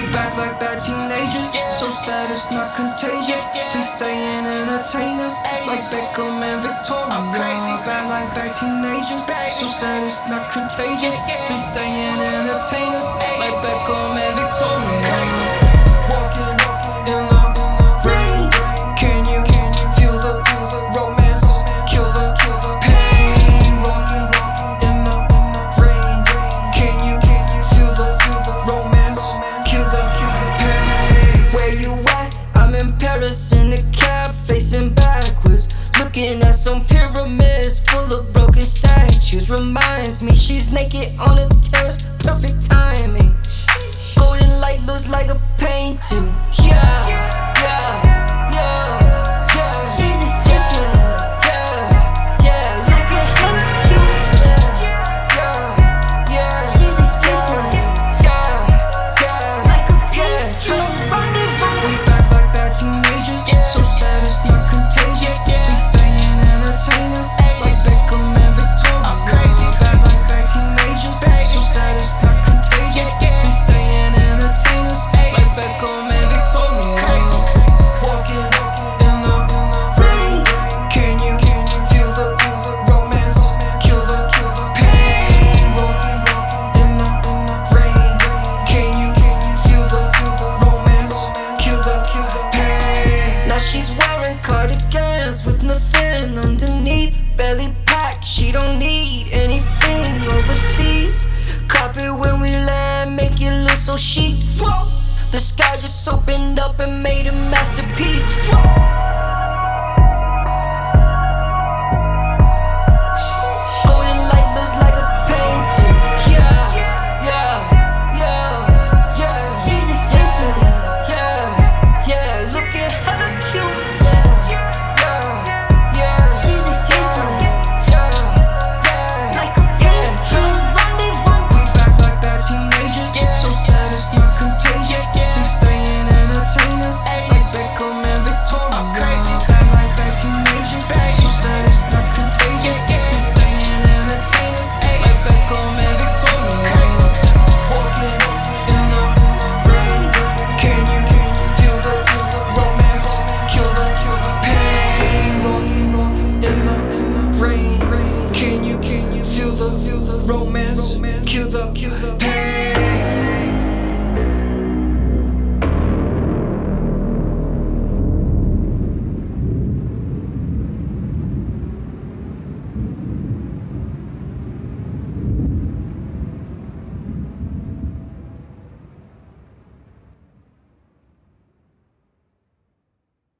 We back like bad teenagers, so sad it's not contagious. Please stay and entertain us like Beckham and Victoria. Back like bad teenagers, so sad it's not contagious. Please stay and entertain us like Beckham and Victoria. Walking in the rain, can you feel the romance? Kill the pain. Walking in the rain, can you feel the romance? Kill the pain. Where you at? I'm in Paris in a cab, facing backwards, looking at some pyramids full of broken statues. Reminds me she's naked on a terrace, perfect timing. Golden light looks like a painting. Yeah, yeah, yeah, yeah. She's expensive. Yeah, yeah. Look at her cute. Yeah, yeah, yeah. She's expensive. Yeah, yeah. Like a picture. Rendezvous. We back like bad teenagers, so sad it's not contagious. Please stay and entertain us like Beckham and Victoria. We back like bad teenagers, so sad it's not contagious. Please stay and entertain us like Beckham and Victoria. Walking in the rain, can you feel the romance? Kill the pain. Walking in the rain, can you feel the romance? Kill the pain. Now she's wearing cardigans with nothing underneath, belly packed. She don't need anything overseas. Cop it when we land, make it look so chic. The sky just opened up and made a masterpiece.